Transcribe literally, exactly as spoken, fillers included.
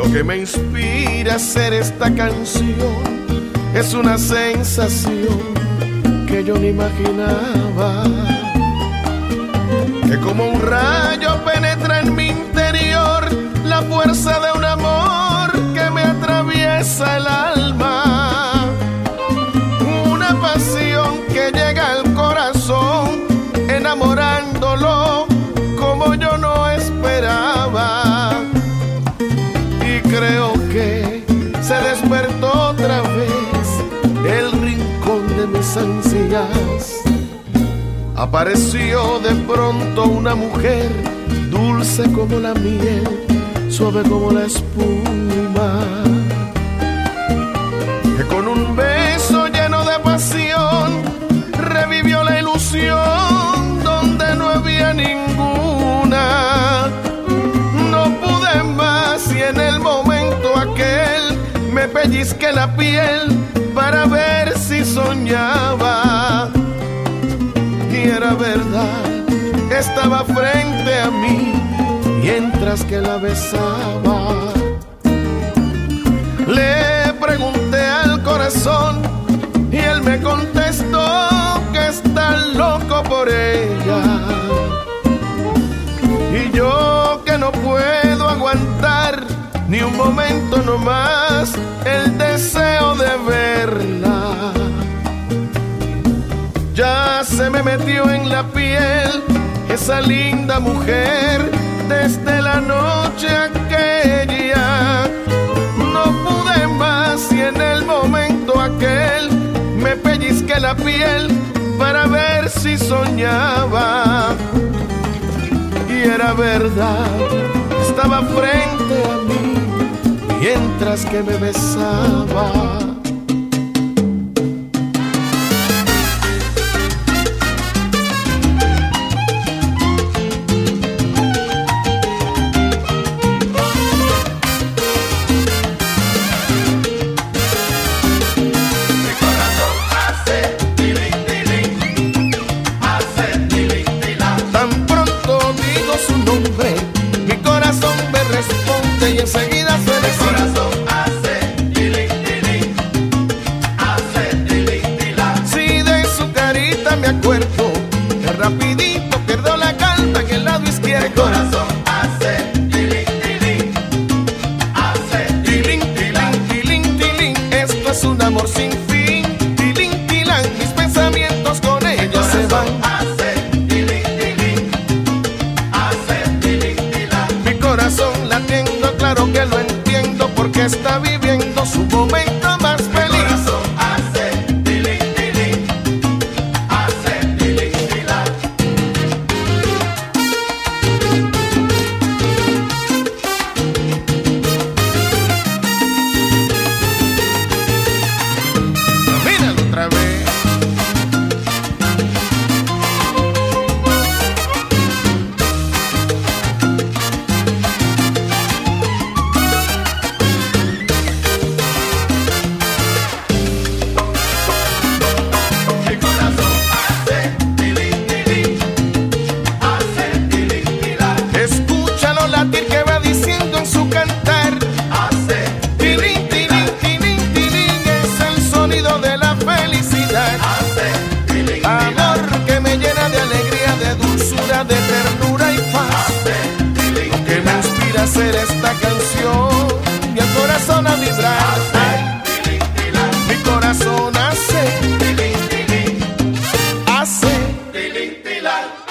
Lo que me inspira a hacer esta canción es una sensación que yo ni imaginaba, que como un rayo penetra en mi interior la fuerza de un amor que me atraviesa el alma, una pasión que llega al corazón enamorándolo como yo no esperaba, y creo que se despertó otra vez el rincón de mis ansias. Apareció de pronto una mujer dulce como la miel, suave como la espuma, que con un beso lleno de pasión revivió la ilusión donde no había ninguna. No pude más y en el momento aquel me pellizqué la piel para ver si soñaba. Y era verdad, estaba frente a mí mientras que la besaba. Le pregunté al corazón y él me contestó que está loco por ella, y yo que no puedo aguantar ni un momento nomás el deseo de verla. Ya se me metió en la piel esa linda mujer desde la noche aquella. No pude más y en el momento aquel me pellizqué la piel para ver si soñaba. Y era verdad, estaba frente a mí mientras que me besaba. Y enseguida se le mi corazón hace tilín, tilín, hace tilín, tilín. Si de su carita me acuerdo, que rapidito pierdo la calma en el lado izquierdo. Mi corazón hace tilín, tilín, hace tilín, tilín, tilín, tilín. Esto es un amor sin fin. Tilín, tilán, mis pensamientos con ella se van. Hace tilín, tilín, hace tilín, tilín. Mi corazón latiendo, claro que lo entiendo, porque está viviendo su momento más feliz. Mi corazón hace tilín, tilín, hace tilín, tilín. Míralo otra vez. Escúchalo latir que va diciendo en su cantar. Hace Tilín, tilín, tilín, tilín, es el sonido de la felicidad. hace tilín, Amor que me llena de alegría, de dulzura, de ternura y paz. tilín, Lo que me inspira a hacer esta canción y el corazón a vibrar. Ay, tilín, tilín, mi corazón hace, tilín, tilín, hace. tilín, tilín.